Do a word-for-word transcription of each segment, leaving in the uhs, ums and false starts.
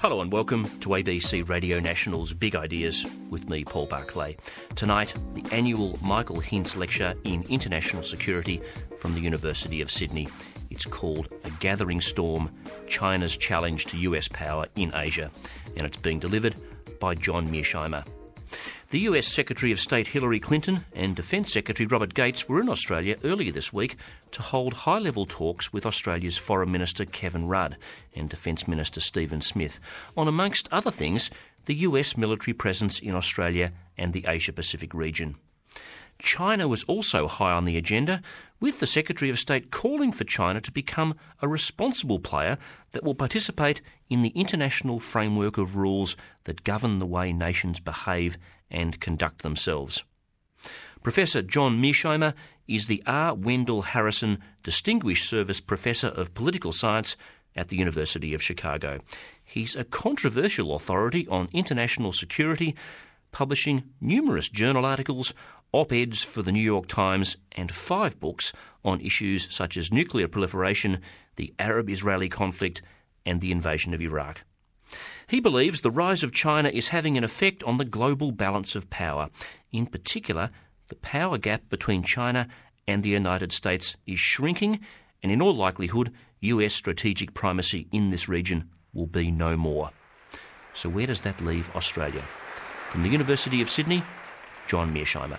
Hello and welcome to A B C Radio National's Big Ideas with me, Paul Barclay. Tonight, the annual Michael Hintz Lecture in International Security from the University of Sydney. It's called A Gathering Storm, China's Challenge to U S Power in Asia, and it's being delivered by John Mearsheimer. The U S Secretary of State Hillary Clinton and Defence Secretary Robert Gates were in Australia earlier this week to hold high-level talks with Australia's Foreign Minister Kevin Rudd and Defence Minister Stephen Smith on, amongst other things, the U S military presence in Australia and the Asia-Pacific region. China was also high on the agenda, with the Secretary of State calling for China to become a responsible player that will participate in the international framework of rules that govern the way nations behave and conduct themselves. Professor John Mearsheimer is the R. Wendell Harrison Distinguished Service Professor of Political Science at the University of Chicago. He's a controversial authority on international security, publishing numerous journal articles, op-eds for the New York Times, and five books on issues such as nuclear proliferation, the Arab-Israeli conflict, and the invasion of Iraq. He believes the rise of China is having an effect on the global balance of power. In particular, the power gap between China and the United States is shrinking, and in all likelihood, U S strategic primacy in this region will be no more. So where does that leave Australia? From the University of Sydney, John Mearsheimer.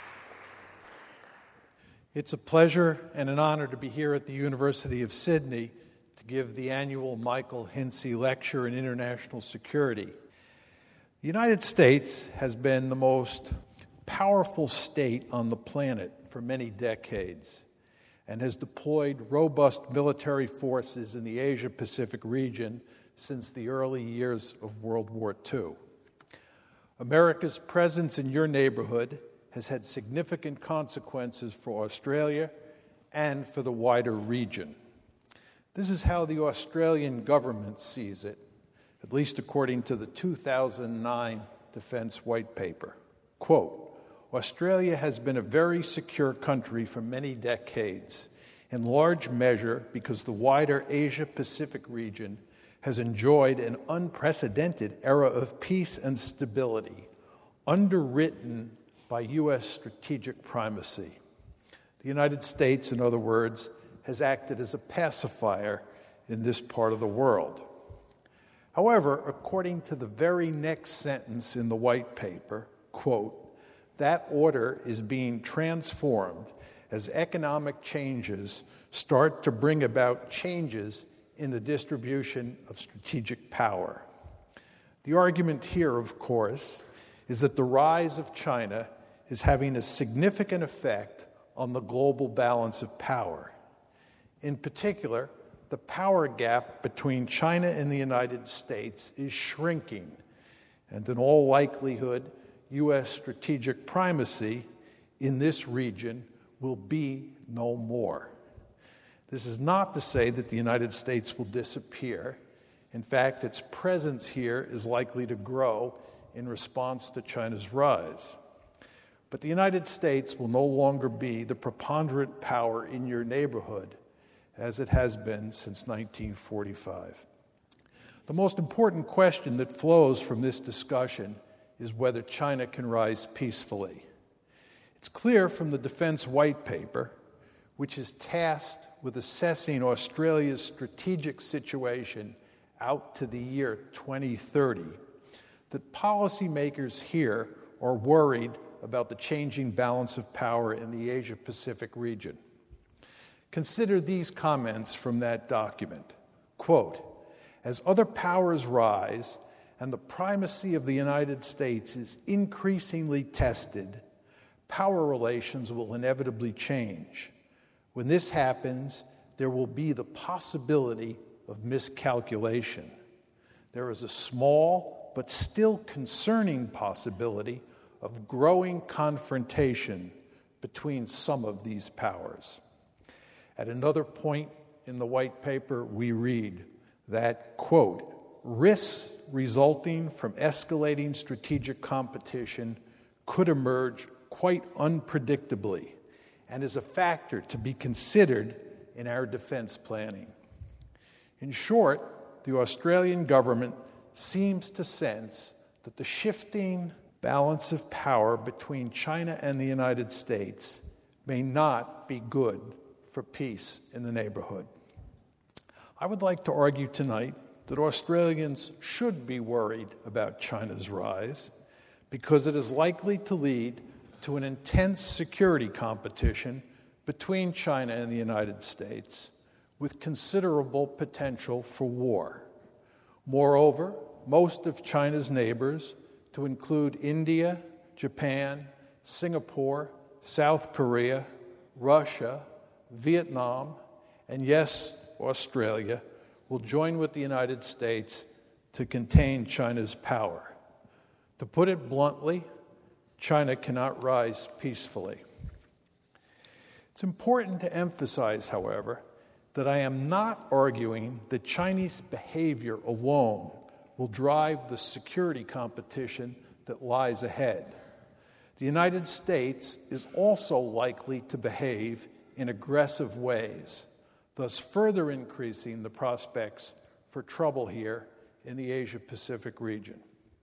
It's a pleasure and an honour to be here at the University of Sydney to give the annual Michael Hintz Lecture in International Security. The United States has been the most powerful state on the planet for many decades and has deployed robust military forces in the Asia-Pacific region since the early years of World War Two. America's presence in your neighborhood has had significant consequences for Australia and for the wider region. This is how the Australian government sees it, at least according to the two thousand nine Defence White Paper. Quote, Australia has been a very secure country for many decades, in large measure because the wider Asia-Pacific region has enjoyed an unprecedented era of peace and stability, underwritten by U S strategic primacy. The United States, in other words, has acted as a pacifier in this part of the world. However, according to the very next sentence in the white paper, quote, that order is being transformed as economic changes start to bring about changes in the distribution of strategic power. The argument here, of course, is that the rise of China is having a significant effect on the global balance of power. In particular, the power gap between China and the United States is shrinking, and in all likelihood, U S strategic primacy in this region will be no more. This is not to say that the United States will disappear. In fact, its presence here is likely to grow in response to China's rise. But the United States will no longer be the preponderant power in your neighborhood, as it has been since nineteen forty-five. The most important question that flows from this discussion is whether China can rise peacefully. It's clear from the Defence White Paper, which is tasked with assessing Australia's strategic situation out to the year twenty thirty, that policymakers here are worried about the changing balance of power in the Asia-Pacific region. Consider these comments from that document. Quote, as other powers rise and the primacy of the United States is increasingly tested, power relations will inevitably change. When this happens, there will be the possibility of miscalculation. There is a small but still concerning possibility of growing confrontation between some of these powers. At another point in the white paper, we read that, quote, risks resulting from escalating strategic competition could emerge quite unpredictably and is a factor to be considered in our defense planning. In short, the Australian government seems to sense that the shifting balance of power between China and the United States may not be good for peace in the neighborhood. I would like to argue tonight that Australians should be worried about China's rise because it is likely to lead to an intense security competition between China and the United States with considerable potential for war. Moreover, most of China's neighbors, to include India, Japan, Singapore, South Korea, Russia, Vietnam, and yes, Australia, will join with the United States to contain China's power. To put it bluntly, China cannot rise peacefully. It's important to emphasize, however, that I am not arguing that Chinese behavior alone will drive the security competition that lies ahead. The United States is also likely to behave in aggressive ways, thus further increasing the prospects for trouble here in the Asia-Pacific region.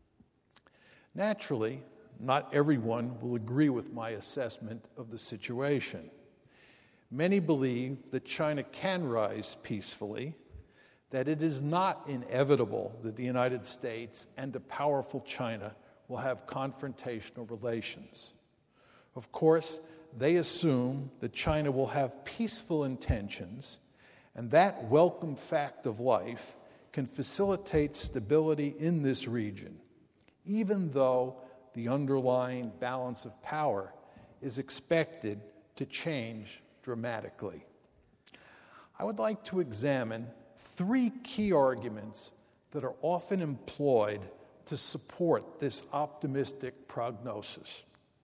Naturally, not everyone will agree with my assessment of the situation. Many believe that China can rise peacefully, that it is not inevitable that the United States and a powerful China will have confrontational relations. Of course, they assume that China will have peaceful intentions, and that welcome fact of life can facilitate stability in this region, even though the underlying balance of power is expected to change dramatically. I would like to examine three key arguments that are often employed to support this optimistic prognosis.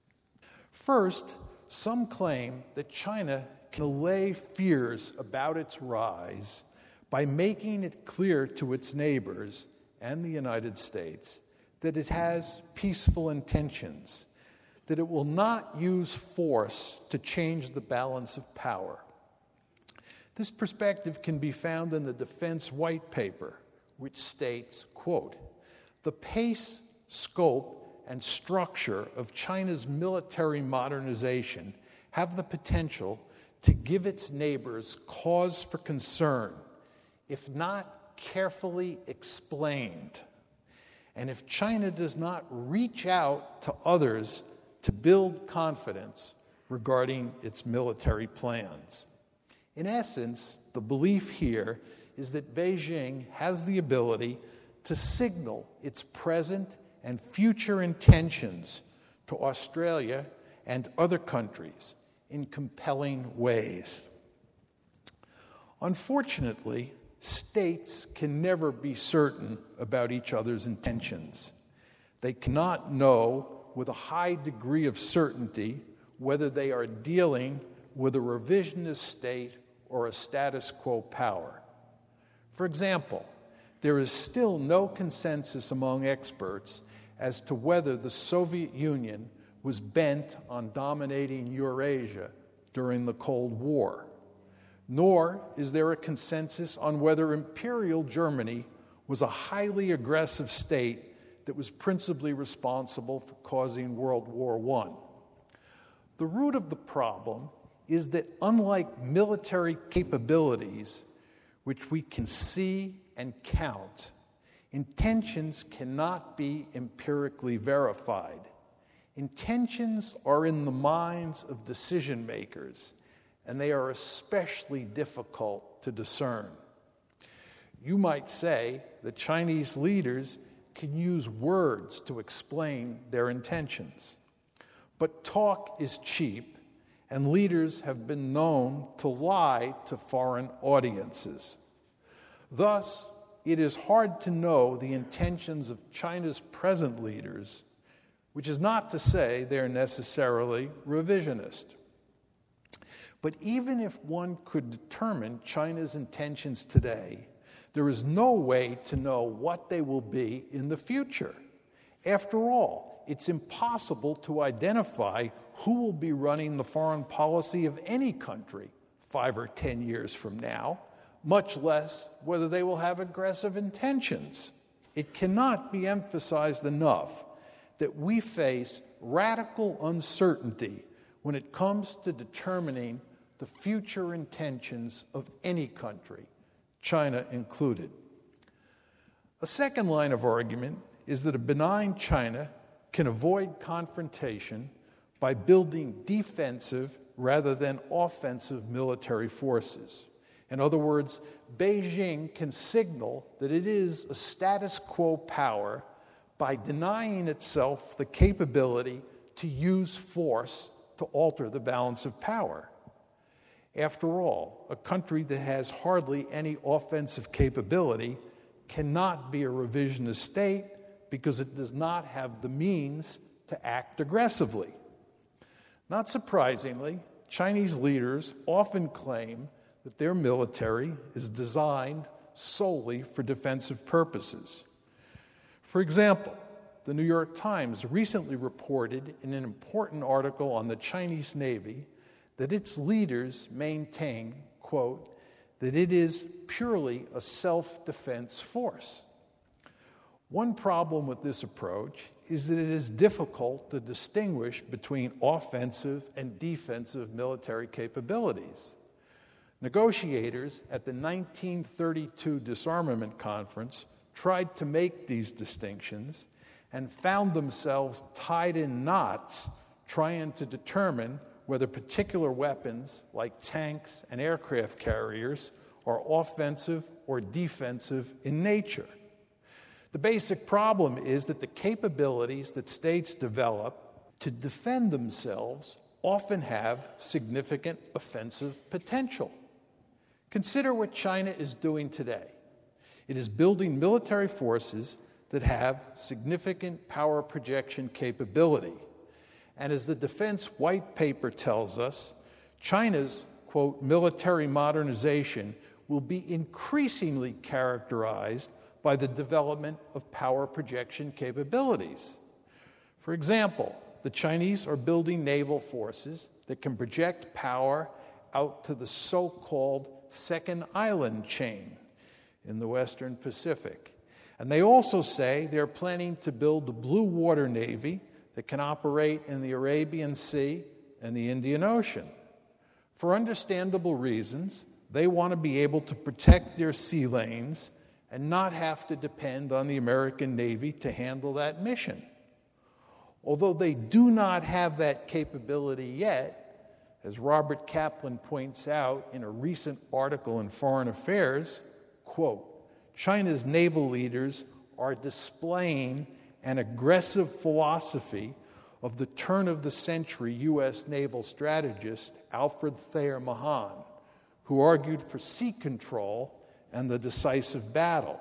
First, some claim that China can allay fears about its rise by making it clear to its neighbors and the United States that it has peaceful intentions, that it will not use force to change the balance of power. This perspective can be found in the Defense White Paper, which states, quote, "The pace, scope, and structure of China's military modernization have the potential to give its neighbors cause for concern, if not carefully explained. And if China does not reach out to others to build confidence regarding its military plans." In essence, the belief here is that Beijing has the ability to signal its present and future intentions to Australia and other countries in compelling ways. Unfortunately, states can never be certain about each other's intentions. They cannot know with a high degree of certainty whether they are dealing with a revisionist state or a status quo power. For example, there is still no consensus among experts as to whether the Soviet Union was bent on dominating Eurasia during the Cold War. Nor is there a consensus on whether Imperial Germany was a highly aggressive state that was principally responsible for causing World War One. The root of the problem is that unlike military capabilities, which we can see and count, intentions cannot be empirically verified. Intentions are in the minds of decision makers, and they are especially difficult to discern. You might say that Chinese leaders can use words to explain their intentions. But talk is cheap, and leaders have been known to lie to foreign audiences. Thus, it is hard to know the intentions of China's present leaders, which is not to say they're necessarily revisionist. But even if one could determine China's intentions today, there is no way to know what they will be in the future. After all, it's impossible to identify who will be running the foreign policy of any country five or ten years from now, much less whether they will have aggressive intentions. it cannot be emphasized enough that we face radical uncertainty when it comes to determining the future intentions of any country, China included. A second line of argument is that a benign China can avoid confrontation by building defensive rather than offensive military forces. In other words, Beijing can signal that it is a status quo power by denying itself the capability to use force to alter the balance of power. After all, a country that has hardly any offensive capability cannot be a revisionist state because it does not have the means to act aggressively. Not surprisingly, Chinese leaders often claim that their military is designed solely for defensive purposes. For example, the New York Times recently reported in an important article on the Chinese Navy that its leaders maintain, quote, that it is purely a self-defense force. One problem with this approach is that it is difficult to distinguish between offensive and defensive military capabilities. Negotiators at the nineteen thirty-two Disarmament Conference tried to make these distinctions and found themselves tied in knots trying to determine whether particular weapons like tanks and aircraft carriers are offensive or defensive in nature. The basic problem is that the capabilities that states develop to defend themselves often have significant offensive potential. Consider what China is doing today. It is building military forces that have significant power projection capability. And as the Defense White Paper tells us, China's, quote, military modernization will be increasingly characterized by the development of power projection capabilities. For example, the Chinese are building naval forces that can project power out to the so-called Second Island chain in the Western Pacific. And they also say they're planning to build the Blue Water Navy that can operate in the Arabian Sea and the Indian Ocean. For understandable reasons, they want to be able to protect their sea lanes and not have to depend on the American Navy to handle that mission. Although they do not have that capability yet, as Robert Kaplan points out in a recent article in Foreign Affairs, quote, China's naval leaders are displaying an aggressive philosophy of the turn-of-the-century U S naval strategist Alfred Thayer Mahan, who argued for sea control and the decisive battle.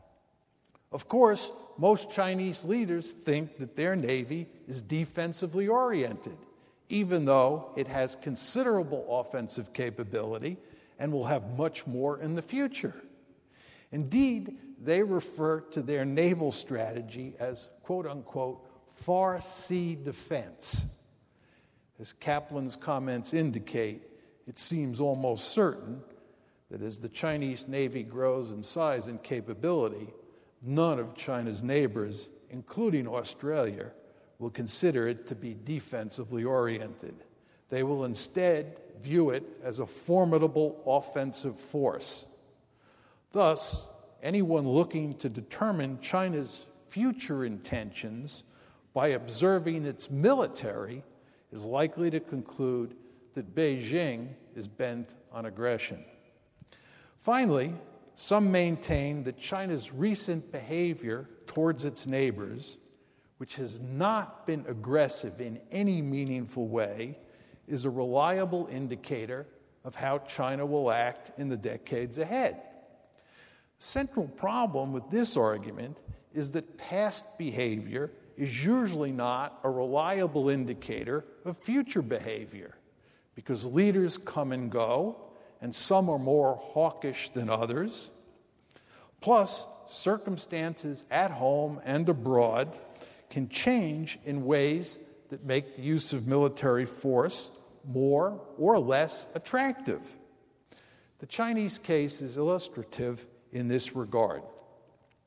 Of course, most Chinese leaders think that their navy is defensively oriented, even though it has considerable offensive capability and will have much more in the future. Indeed, they refer to their naval strategy as, quote-unquote, far sea defense. As Kaplan's comments indicate, it seems almost certain that as the Chinese Navy grows in size and capability, none of China's neighbors, including Australia, will consider it to be defensively oriented. They will instead view it as a formidable offensive force. Thus, anyone looking to determine China's future intentions by observing its military is likely to conclude that Beijing is bent on aggression. Finally, some maintain that China's recent behavior towards its neighbors, which has not been aggressive in any meaningful way, is a reliable indicator of how China will act in the decades ahead. The central problem with this argument is that past behavior is usually not a reliable indicator of future behavior, because leaders come and go, and some are more hawkish than others. Plus, circumstances at home and abroad can change in ways that make the use of military force more or less attractive. The Chinese case is illustrative in this regard.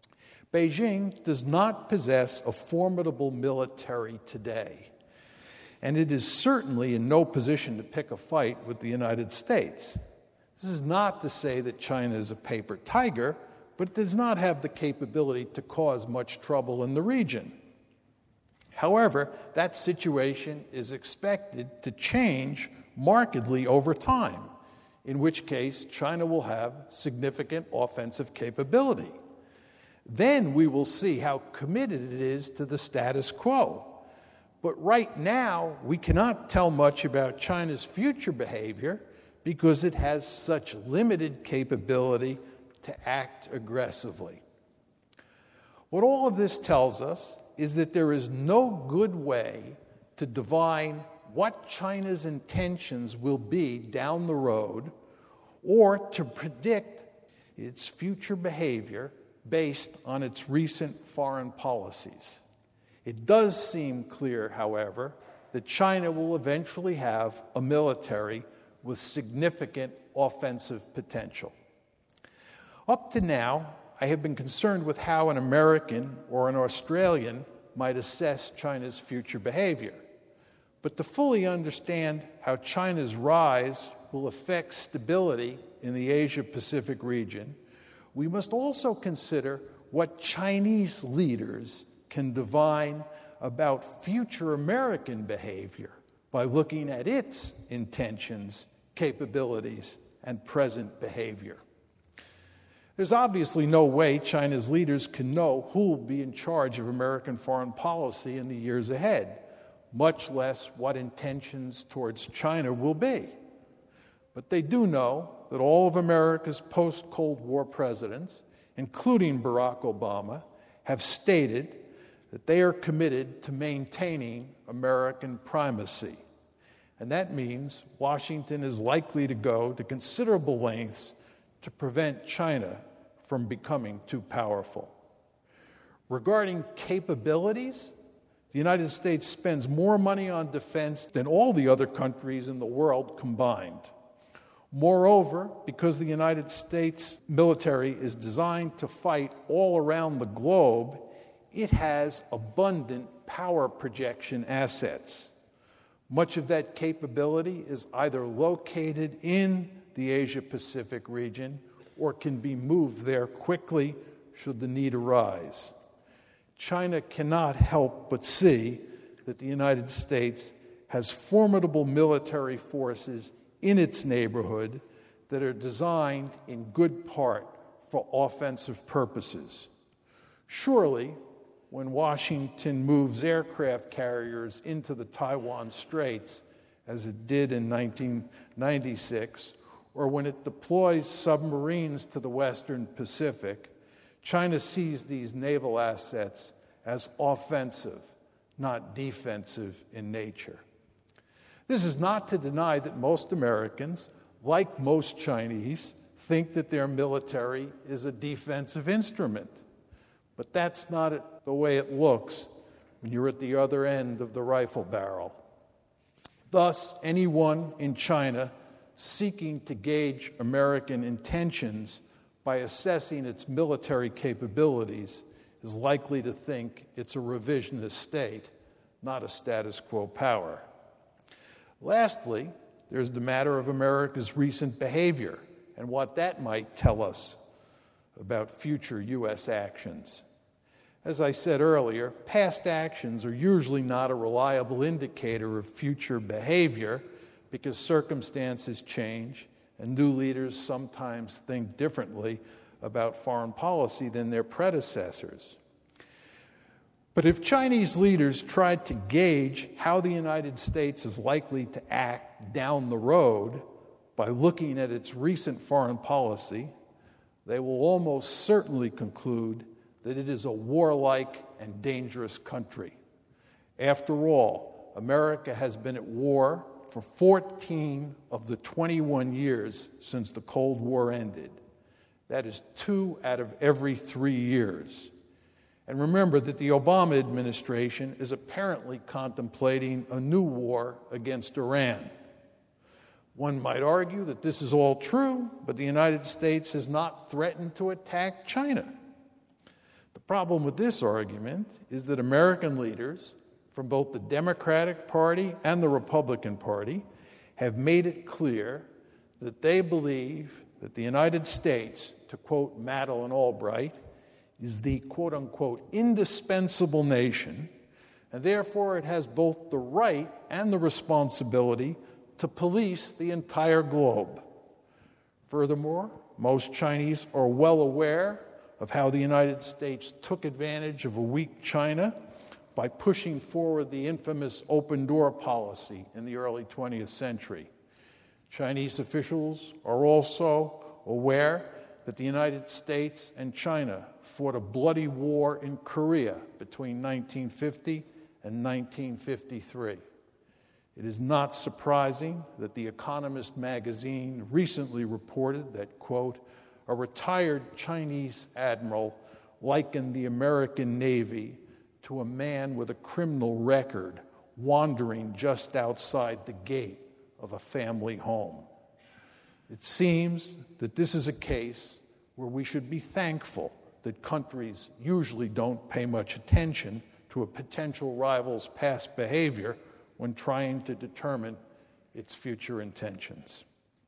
Beijing does not possess a formidable military today, and it is certainly in no position to pick a fight with the United States. This is not to say that China is a paper tiger, but it does not have the capability to cause much trouble in the region. However, that situation is expected to change markedly over time, in which case China will have significant offensive capability. Then we will see how committed it is to the status quo. But right now, we cannot tell much about China's future behavior because it has such limited capability to act aggressively. What all of this tells us is that there is no good way to divine what China's intentions will be down the road or to predict its future behavior based on its recent foreign policies. It does seem clear, however, that China will eventually have a military with significant offensive potential. Up to now, I have been concerned with how an American or an Australian might assess China's future behavior. But to fully understand how China's rise will affect stability in the Asia-Pacific region, we must also consider what Chinese leaders can divine about future American behavior by looking at its intentions, capabilities, and present behavior. There's obviously no way China's leaders can know who will be in charge of American foreign policy in the years ahead, much less what intentions towards China will be. But they do know that all of America's post-Cold War presidents, including Barack Obama, have stated that they are committed to maintaining American primacy. And that means Washington is likely to go to considerable lengths to prevent China from becoming too powerful. Regarding capabilities, the United States spends more money on defense than all the other countries in the world combined. Moreover, because the United States military is designed to fight all around the globe, it has abundant power projection assets. Much of that capability is either located in the Asia-Pacific region or can be moved there quickly should the need arise. China cannot help but see that the United States has formidable military forces in its neighborhood that are designed in good part for offensive purposes. Surely, when Washington moves aircraft carriers into the Taiwan Straits, as it did in nineteen ninety-six, or when it deploys submarines to the Western Pacific, China sees these naval assets as offensive, not defensive in nature. This is not to deny that most Americans, like most Chinese, think that their military is a defensive instrument. But that's not the way it looks when you're at the other end of the rifle barrel. Thus, anyone in China seeking to gauge American intentions by assessing its military capabilities is likely to think it's a revisionist state, not a status quo power. Lastly, there's the matter of America's recent behavior and what that might tell us about future U S actions. As I said earlier, past actions are usually not a reliable indicator of future behavior because circumstances change and new leaders sometimes think differently about foreign policy than their predecessors. But if Chinese leaders tried to gauge how the United States is likely to act down the road by looking at its recent foreign policy, they will almost certainly conclude that it is a warlike and dangerous country. After all, America has been at war for fourteen of the twenty-one years since the Cold War ended. That is two out of every three years. And remember that the Obama administration is apparently contemplating a new war against Iran. One might argue that this is all true, but the United States has not threatened to attack China. The problem with this argument is that American leaders from both the Democratic Party and the Republican Party have made it clear that they believe that the United States, to quote Madeleine Albright, is the quote-unquote indispensable nation, and therefore it has both the right and the responsibility to police the entire globe. Furthermore, most Chinese are well aware of how the United States took advantage of a weak China by pushing forward the infamous open door policy in the early twentieth century. Chinese officials are also aware that the United States and China fought a bloody war in Korea between nineteen fifty and nineteen fifty-three. It is not surprising that The Economist magazine recently reported that, quote, a retired Chinese admiral likened the American Navy to a man with a criminal record wandering just outside the gate of a family home. It seems that this is a case where we should be thankful that countries usually don't pay much attention to a potential rival's past behavior when trying to determine its future intentions.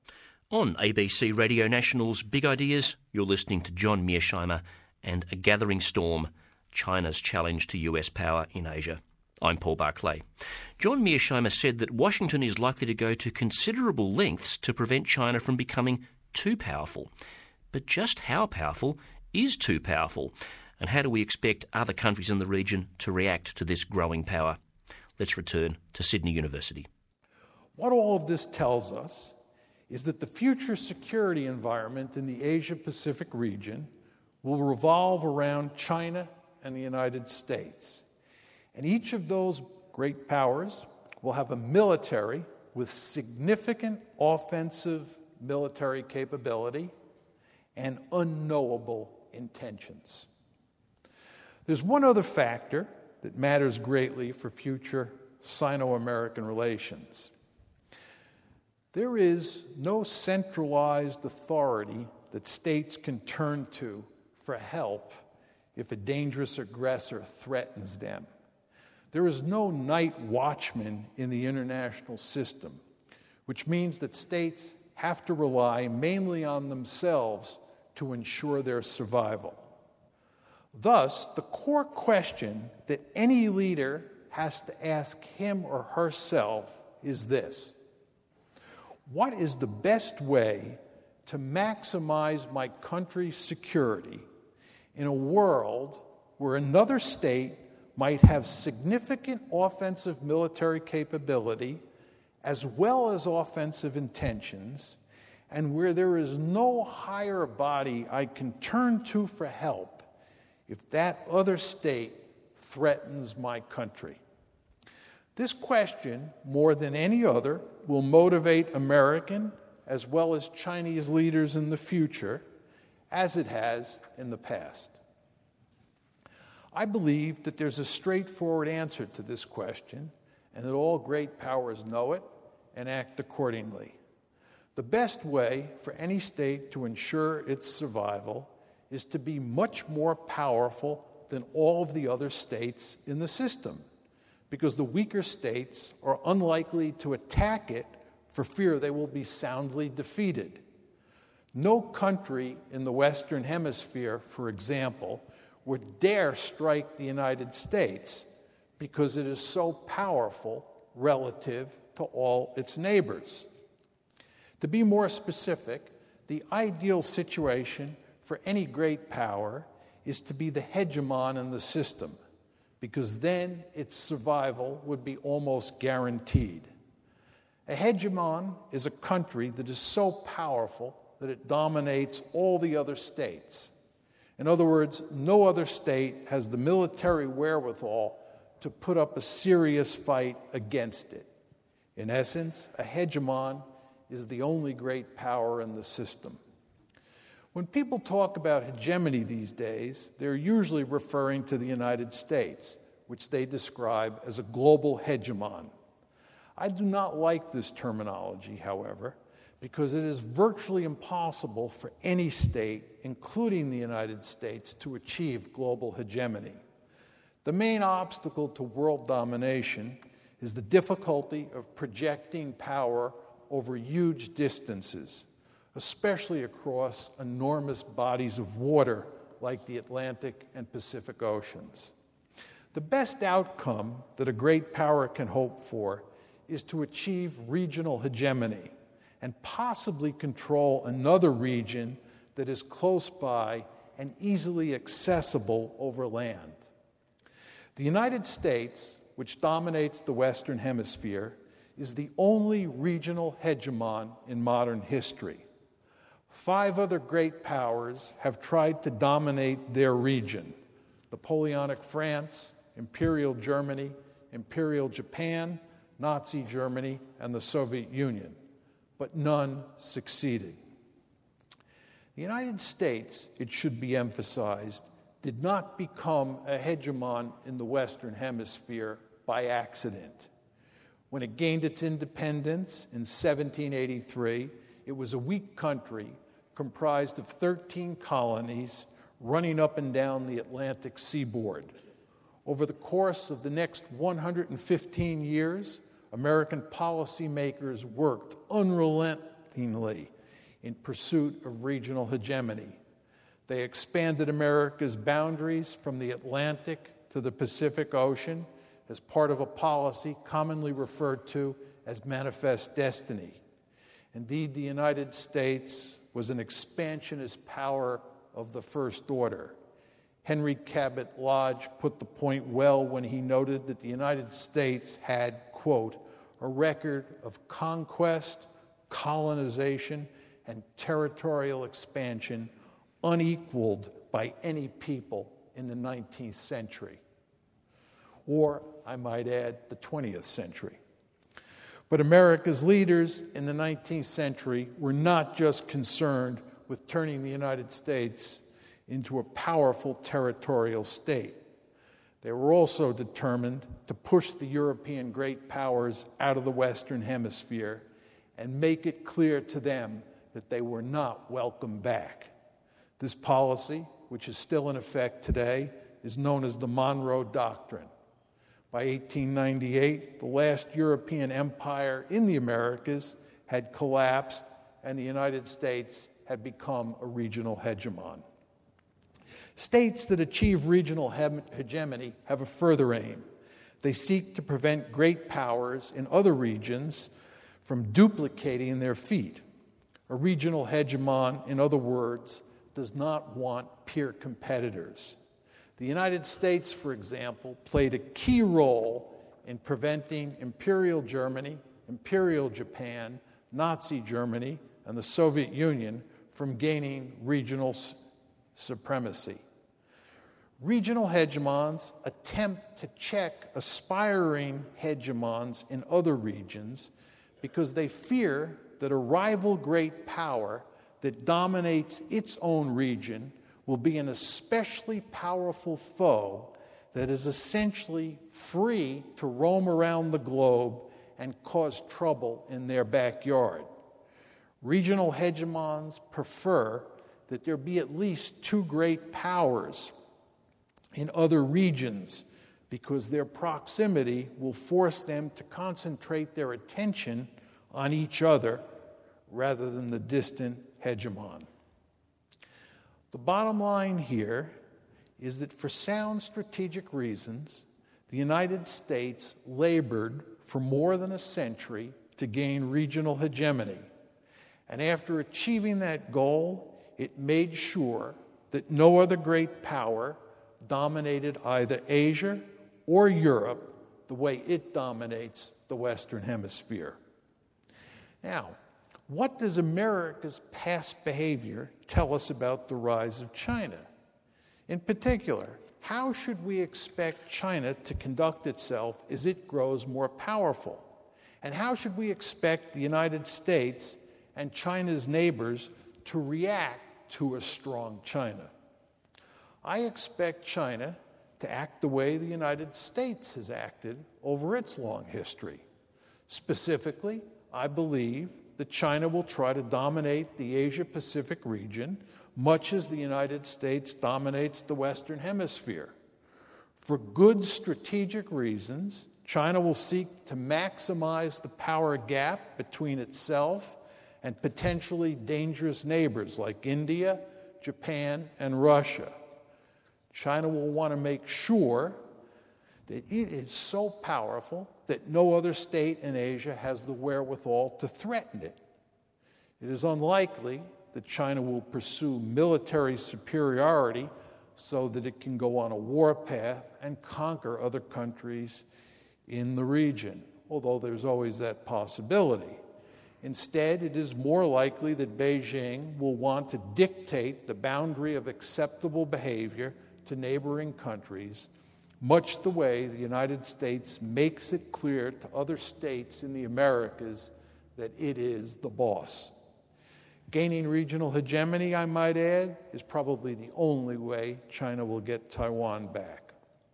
On A B C Radio National's Big Ideas, you're listening to John Mearsheimer and A Gathering Storm, China's Challenge to U S Power in Asia. I'm Paul Barclay. John Mearsheimer said that Washington is likely to go to considerable lengths to prevent China from becoming too powerful. But just how powerful is too powerful? And how do we expect other countries in the region to react to this growing power? Let's return to Sydney University. What all of this tells us is that the future security environment in the Asia-Pacific region will revolve around China and the United States. And each of those great powers will have a military with significant offensive military capability and unknowable intentions. There's one other factor that matters greatly for future Sino-American relations. There is no centralized authority that states can turn to for help if a dangerous aggressor threatens them. There is no night watchman in the international system, which means that states have to rely mainly on themselves to ensure their survival. Thus, the core question that any leader has to ask him or herself is this: what is the best way to maximize my country's security in a world where another state might have significant offensive military capability as well as offensive intentions, and where there is no higher body I can turn to for help if that other state threatens my country? This question, more than any other, will motivate American as well as Chinese leaders in the future, as it has in the past. I believe that there's a straightforward answer to this question, and that all great powers know it and act accordingly. The best way for any state to ensure its survival is to be much more powerful than all of the other states in the system, because the weaker states are unlikely to attack it for fear they will be soundly defeated. No country in the Western Hemisphere, for example, would dare strike the United States because it is so powerful relative to all its neighbors. To be more specific, the ideal situation for any great power is to be the hegemon in the system, because then its survival would be almost guaranteed. A hegemon is a country that is so powerful that it dominates all the other states. In other words, no other state has the military wherewithal to put up a serious fight against it. In essence, a hegemon is the only great power in the system. When people talk about hegemony these days, they're usually referring to the United States, which they describe as a global hegemon. I do not like this terminology, however, because it is virtually impossible for any state, including the United States, to achieve global hegemony. The main obstacle to world domination is the difficulty of projecting power over huge distances, especially across enormous bodies of water like the Atlantic and Pacific Oceans. The best outcome that a great power can hope for is to achieve regional hegemony and possibly control another region that is close by and easily accessible over land. The United States, which dominates the Western Hemisphere, is the only regional hegemon in modern history. Five other great powers have tried to dominate their region: Napoleonic France, Imperial Germany, Imperial Japan, Nazi Germany, and the Soviet Union, but none succeeded. The United States, it should be emphasized, did not become a hegemon in the Western Hemisphere by accident. When it gained its independence in seventeen eighty-three, it was a weak country comprised of thirteen colonies running up and down the Atlantic seaboard. Over the course of the next one hundred fifteen years, American policymakers worked unrelentingly in pursuit of regional hegemony. They expanded America's boundaries from the Atlantic to the Pacific Ocean as part of a policy commonly referred to as Manifest Destiny. Indeed, the United States was an expansionist power of the first order. Henry Cabot Lodge put the point well when he noted that the United States had, quote, a record of conquest, colonization, and territorial expansion unequaled by any people in the nineteenth century. Or, I might add, the twentieth century. But America's leaders in the nineteenth century were not just concerned with turning the United States into a powerful territorial state. They were also determined to push the European great powers out of the Western Hemisphere and make it clear to them that they were not welcome back. This policy, which is still in effect today, is known as the Monroe Doctrine. By eighteen ninety-eight, the last European empire in the Americas had collapsed, and the United States had become a regional hegemon. States that achieve regional hegemony have a further aim. They seek to prevent great powers in other regions from duplicating their feat. A regional hegemon, in other words, does not want peer competitors. The United States, for example, played a key role in preventing Imperial Germany, Imperial Japan, Nazi Germany, and the Soviet Union from gaining regional s- supremacy. Regional hegemons attempt to check aspiring hegemons in other regions because they fear that a rival great power that dominates its own region will be an especially powerful foe that is essentially free to roam around the globe and cause trouble in their backyard. Regional hegemons prefer that there be at least two great powers in other regions because their proximity will force them to concentrate their attention on each other rather than the distant hegemon. The bottom line here is that for sound strategic reasons, the United States labored for more than a century to gain regional hegemony. And after achieving that goal, it made sure that no other great power dominated either Asia or Europe the way it dominates the Western Hemisphere. Now, what does America's past behavior tell us about the rise of China? In particular, how should we expect China to conduct itself as it grows more powerful? And how should we expect the United States and China's neighbors to react to a strong China? I expect China to act the way the United States has acted over its long history. Specifically, I believe that China will try to dominate the Asia-Pacific region, much as the United States dominates the Western Hemisphere. For good strategic reasons, China will seek to maximize the power gap between itself and potentially dangerous neighbors like India, Japan, and Russia. China will want to make sure that it is so powerful that no other state in Asia has the wherewithal to threaten it. It is unlikely that China will pursue military superiority so that it can go on a war path and conquer other countries in the region, although there's always that possibility. Instead, it is more likely that Beijing will want to dictate the boundary of acceptable behavior to neighboring countries, much the way the United States makes it clear to other states in the Americas that it is the boss. Gaining regional hegemony, I might add, is probably the only way China will get Taiwan back.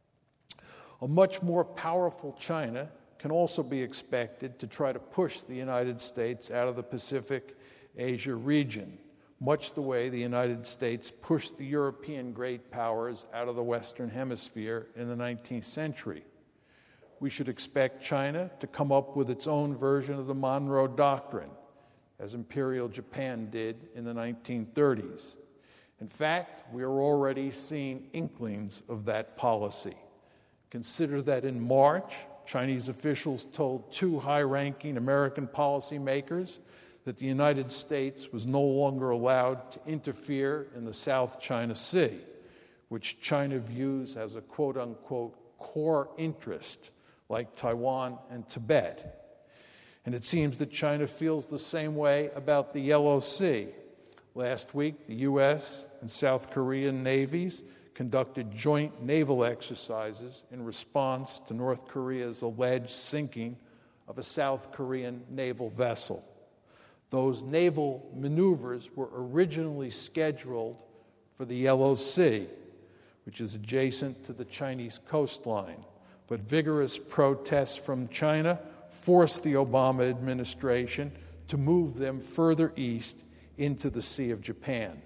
A much more powerful China can also be expected to try to push the United States out of the Pacific Asia region, much the way the United States pushed the European great powers out of the Western Hemisphere in the nineteenth century. We should expect China to come up with its own version of the Monroe Doctrine, as Imperial Japan did in the nineteen thirties. In fact, we are already seeing inklings of that policy. Consider that in March, Chinese officials told two high-ranking American policymakers that the United States was no longer allowed to interfere in the South China Sea, which China views as a quote-unquote core interest, like Taiwan and Tibet. And it seems that China feels the same way about the Yellow Sea. Last week, the U S and South Korean navies conducted joint naval exercises in response to North Korea's alleged sinking of a South Korean naval vessel. Those naval maneuvers were originally scheduled for the Yellow Sea, which is adjacent to the Chinese coastline, but vigorous protests from China forced the Obama administration to move them further east into the Sea of Japan.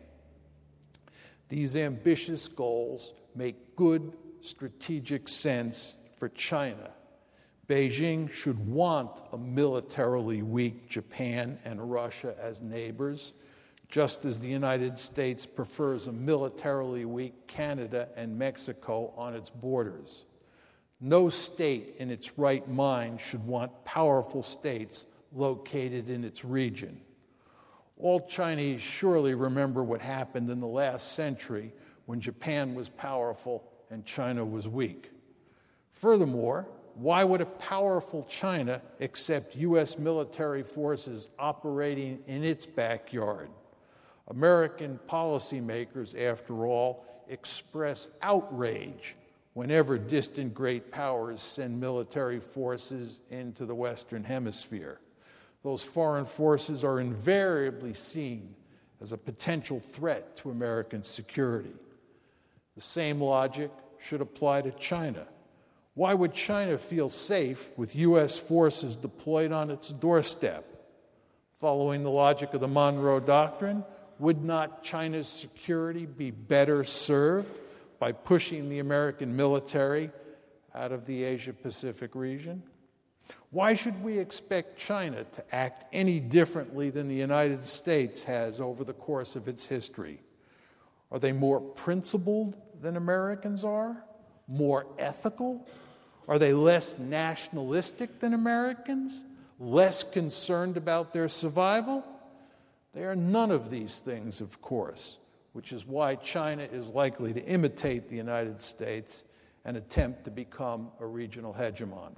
These ambitious goals make good strategic sense for China. Beijing should want a militarily weak Japan and Russia as neighbors, just as the United States prefers a militarily weak Canada and Mexico on its borders. No state in its right mind should want powerful states located in its region. All Chinese surely remember what happened in the last century when Japan was powerful and China was weak. Furthermore, why would a powerful China accept U S military forces operating in its backyard? American policymakers, after all, express outrage whenever distant great powers send military forces into the Western Hemisphere. Those foreign forces are invariably seen as a potential threat to American security. The same logic should apply to China. Why would China feel safe with U S forces deployed on its doorstep? Following the logic of the Monroe Doctrine, would not China's security be better served by pushing the American military out of the Asia-Pacific region? Why should we expect China to act any differently than the United States has over the course of its history? Are they more principled than Americans are? More ethical? Are they less nationalistic than Americans? Less concerned about their survival? They are none of these things, of course, which is why China is likely to imitate the United States and attempt to become a regional hegemon.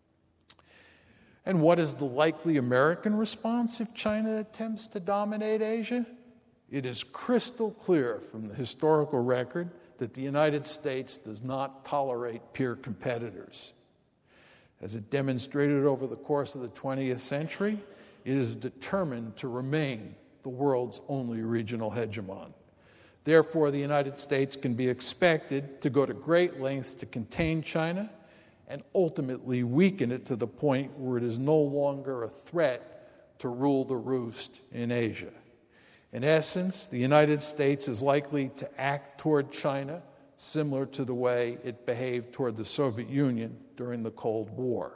And what is the likely American response if China attempts to dominate Asia? It is crystal clear from the historical record that the United States does not tolerate peer competitors. As it demonstrated over the course of the twentieth century, it is determined to remain the world's only regional hegemon. Therefore, the United States can be expected to go to great lengths to contain China and ultimately weaken it to the point where it is no longer a threat to rule the roost in Asia. In essence, the United States is likely to act toward China similar to the way it behaved toward the Soviet Union during the Cold War.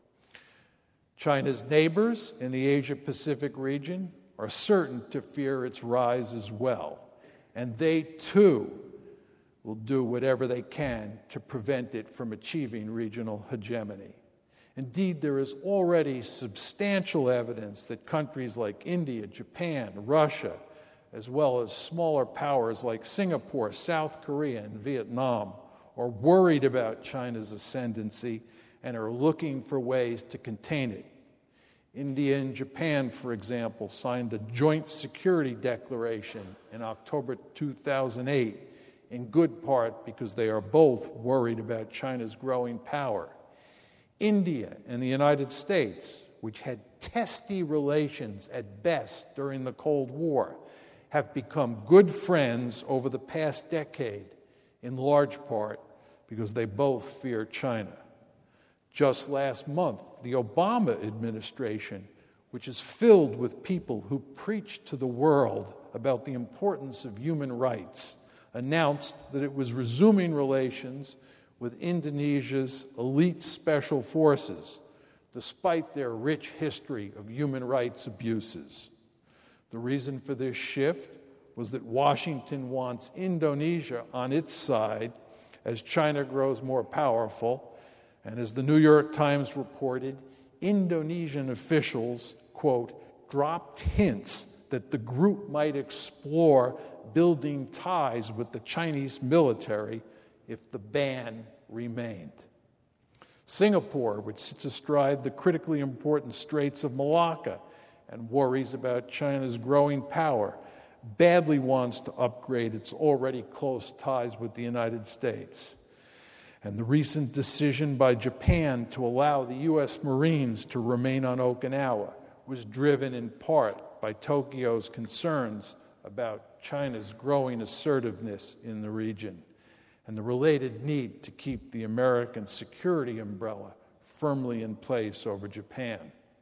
China's neighbors in the Asia-Pacific region are certain to fear its rise as well, and they too will do whatever they can to prevent it from achieving regional hegemony. Indeed, there is already substantial evidence that countries like India, Japan, Russia, as well as smaller powers like Singapore, South Korea, and Vietnam, are worried about China's ascendancy and are looking for ways to contain it. India and Japan, for example, signed a joint security declaration in October two thousand eight, in good part because they are both worried about China's growing power. India and the United States, which had testy relations at best during the Cold War, have become good friends over the past decade, in large part because they both fear China. Just last month, the Obama administration, which is filled with people who preach to the world about the importance of human rights, announced that it was resuming relations with Indonesia's elite special forces, despite their rich history of human rights abuses. The reason for this shift was that Washington wants Indonesia on its side as China grows more powerful, and as the New York Times reported, Indonesian officials, quote, dropped hints that the group might explore building ties with the Chinese military if the ban remained. Singapore, which sits astride the critically important Straits of Malacca and worries about China's growing power, badly wants to upgrade its already close ties with the United States. And the recent decision by Japan to allow the U S Marines to remain on Okinawa was driven in part by Tokyo's concerns about China's growing assertiveness in the region and the related need to keep the American security umbrella firmly in place over Japan.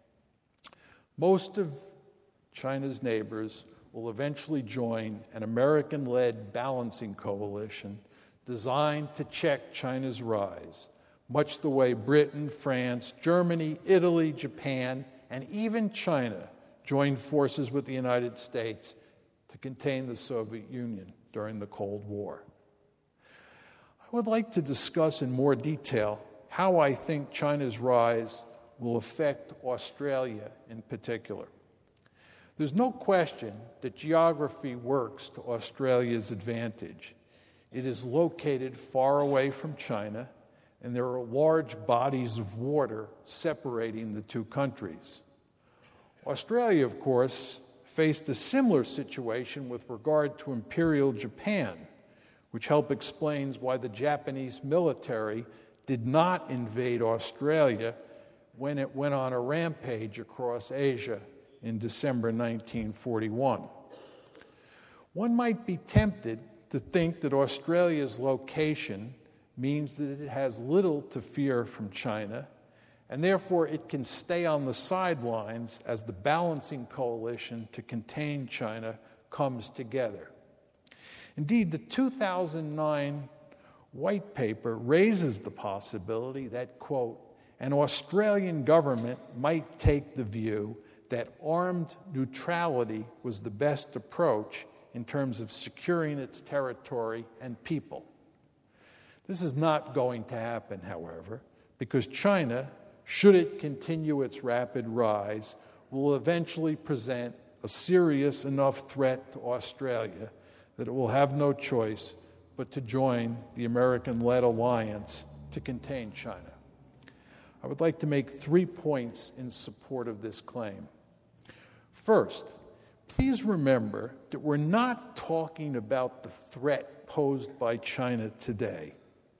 Most of China's neighbors will eventually join an American-led balancing coalition designed to check China's rise, much the way Britain, France, Germany, Italy, Japan, and even China joined forces with the United States to contain the Soviet Union during the Cold War. I would like to discuss in more detail how I think China's rise will affect Australia in particular. There's no question that geography works to Australia's advantage. It is located far away from China, and there are large bodies of water separating the two countries. Australia, of course, faced a similar situation with regard to Imperial Japan, which helps explain why the Japanese military did not invade Australia when it went on a rampage across Asia in December nineteen forty-one. One might be tempted to think that Australia's location means that it has little to fear from China, and therefore it can stay on the sidelines as the balancing coalition to contain China comes together. Indeed, the two thousand nine white paper raises the possibility that, quote, an Australian government might take the view that armed neutrality was the best approach in terms of securing its territory and people. This is not going to happen, however, because China, should it continue its rapid rise, will eventually present a serious enough threat to Australia that it will have no choice but to join the American-led alliance to contain China. I would like to make three points in support of this claim. First, please remember that we're not talking about the threat posed by China today.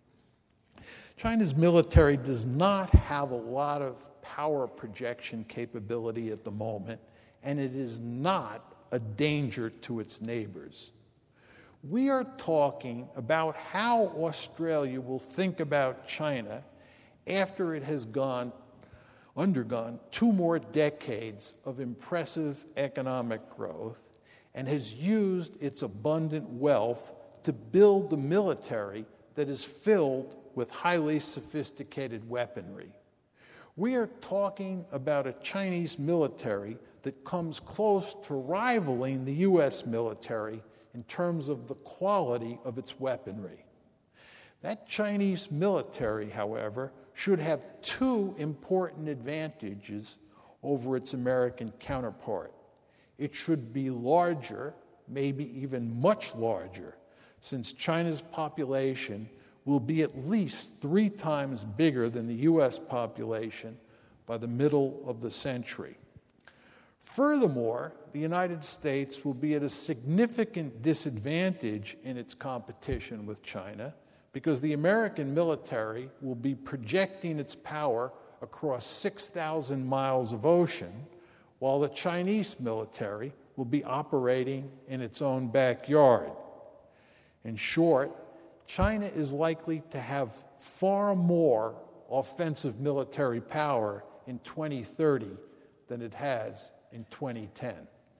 China's military does not have a lot of power projection capability at the moment, and it is not a danger to its neighbors. We are talking about how Australia will think about China after it has gone undergone two more decades of impressive economic growth and has used its abundant wealth to build a military that is filled with highly sophisticated weaponry. We are talking about a Chinese military that comes close to rivaling the U S military in terms of the quality of its weaponry. That Chinese military, however, should have two important advantages over its American counterpart. It should be larger, maybe even much larger, since China's population will be at least three times bigger than the U S population by the middle of the century. Furthermore, the United States will be at a significant disadvantage in its competition with China because the American military will be projecting its power across six thousand miles of ocean, while the Chinese military will be operating in its own backyard. In short, China is likely to have far more offensive military power in twenty thirty than it has in twenty ten.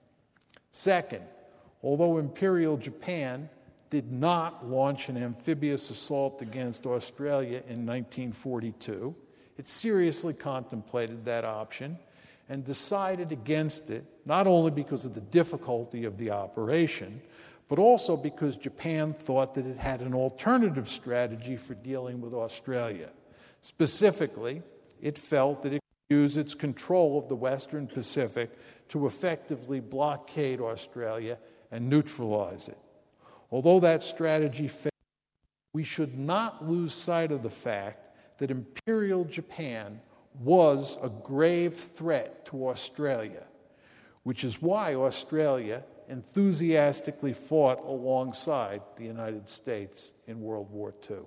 Second, although Imperial Japan did not launch an amphibious assault against Australia in nineteen forty-two, it seriously contemplated that option and decided against it, not only because of the difficulty of the operation, but also because Japan thought that it had an alternative strategy for dealing with Australia. Specifically, it felt that it could use its control of the Western Pacific to effectively blockade Australia and neutralize it. Although that strategy failed, we should not lose sight of the fact that Imperial Japan was a grave threat to Australia, which is why Australia enthusiastically fought alongside the United States in World War Two.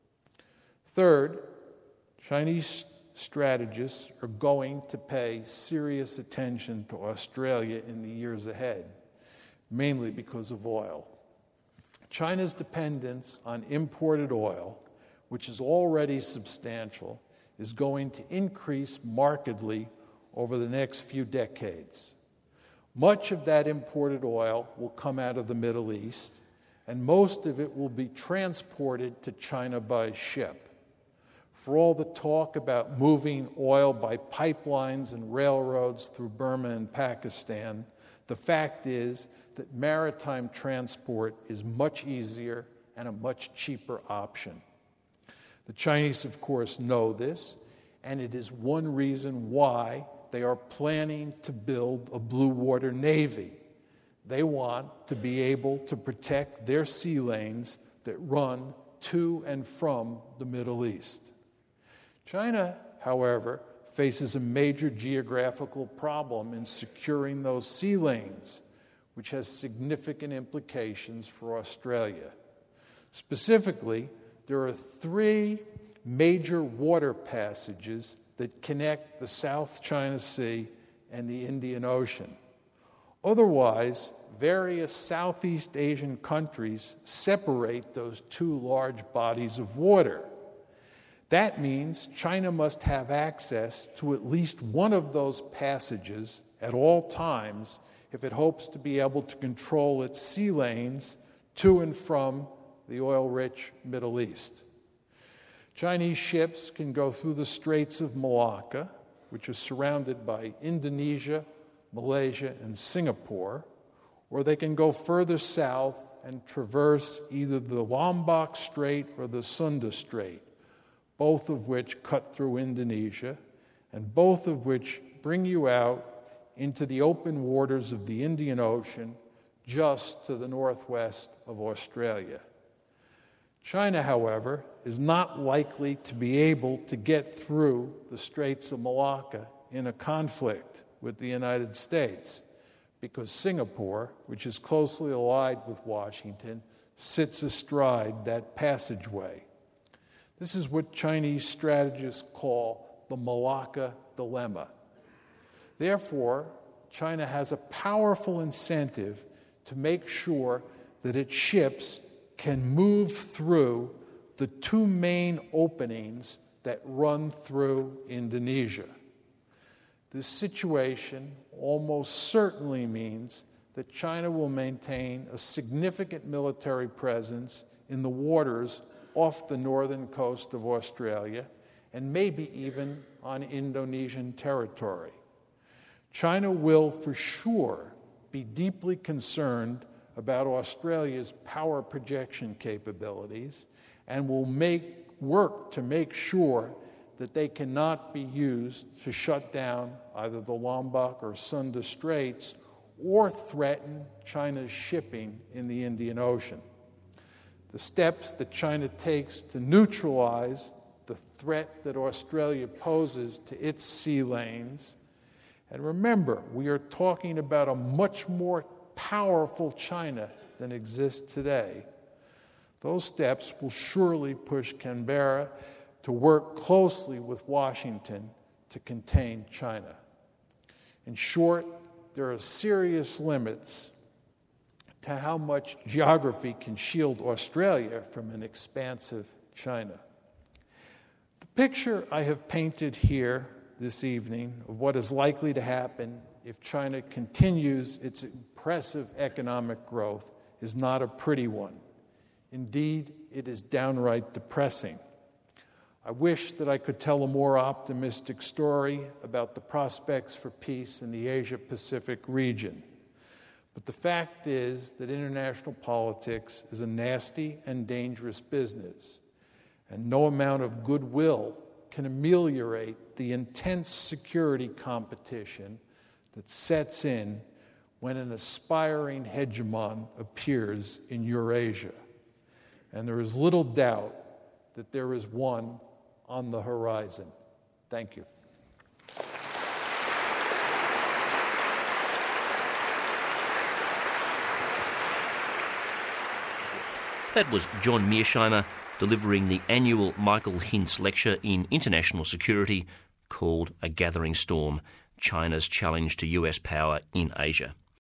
Third, Chinese strategists are going to pay serious attention to Australia in the years ahead, mainly because of oil. China's dependence on imported oil, which is already substantial, is going to increase markedly over the next few decades. Much of that imported oil will come out of the Middle East, and most of it will be transported to China by ship. For all the talk about moving oil by pipelines and railroads through Burma and Pakistan, the fact is that maritime transport is much easier and a much cheaper option. The Chinese, of course, know this, and it is one reason why they are planning to build a blue water navy. They want to be able to protect their sea lanes that run to and from the Middle East. China, however, faces a major geographical problem in securing those sea lanes, which has significant implications for Australia. Specifically, there are three major water passages that connect the South China Sea and the Indian Ocean. Otherwise, various Southeast Asian countries separate those two large bodies of water. That means China must have access to at least one of those passages at all times if it hopes to be able to control its sea lanes to and from the oil-rich Middle East. Chinese ships can go through the Straits of Malacca, which is surrounded by Indonesia, Malaysia, and Singapore, or they can go further south and traverse either the Lombok Strait or the Sunda Strait, both of which cut through Indonesia, and both of which bring you out into the open waters of the Indian Ocean just to the northwest of Australia. China, however, is not likely to be able to get through the Straits of Malacca in a conflict with the United States because Singapore, which is closely allied with Washington, sits astride that passageway. This is what Chinese strategists call the Malacca Dilemma. Therefore, China has a powerful incentive to make sure that its ships can move through the two main openings that run through Indonesia. This situation almost certainly means that China will maintain a significant military presence in the waters off the northern coast of Australia and maybe even on Indonesian territory. China will for sure be deeply concerned about Australia's power projection capabilities and will make work to make sure that they cannot be used to shut down either the Lombok or Sunda Straits or threaten China's shipping in the Indian Ocean. The steps that China takes to neutralize the threat that Australia poses to its sea lanes, and remember, we are talking about a much more powerful China than exists today. Those steps will surely push Canberra to work closely with Washington to contain China. In short, there are serious limits to how much geography can shield Australia from an expansive China. The picture I have painted here this evening of what is likely to happen if China continues its impressive economic growth is not a pretty one. Indeed, it is downright depressing. I wish that I could tell a more optimistic story about the prospects for peace in the Asia-Pacific region. But the fact is that international politics is a nasty and dangerous business, and no amount of goodwill can ameliorate the intense security competition that sets in when an aspiring hegemon appears in Eurasia. And there is little doubt that there is one on the horizon. Thank you. That was John Mearsheimer delivering the annual Michael Hintz Lecture in International Security called A Gathering Storm, China's Challenge to U S Power in Asia.